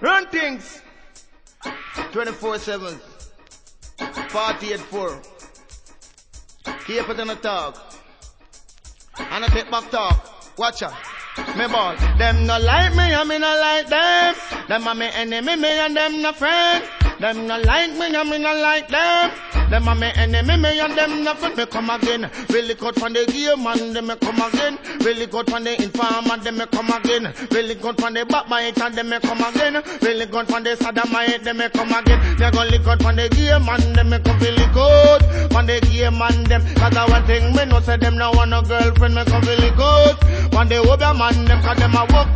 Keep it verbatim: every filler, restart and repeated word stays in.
Run things. twenty-four seven. forty-eight four. Keep it in the talk. And I take back talk. Watch out. Me ball. Them no like me, and me no like them. Them are me enemy, me and them no friend. Them no like me, and me no like them. Them are me enemy, me and them no friend. Me come again. Really good from the game, and them me come again. Really good from the informer, them me come again. Really good from the backbiter, them me come again. Really good from the sodomite, them me come again. They go lick out from the game, and them me come really good. From the game, and them. Cause I one thing me no say them no want no girlfriend, me come really good. When they over man them cause them a work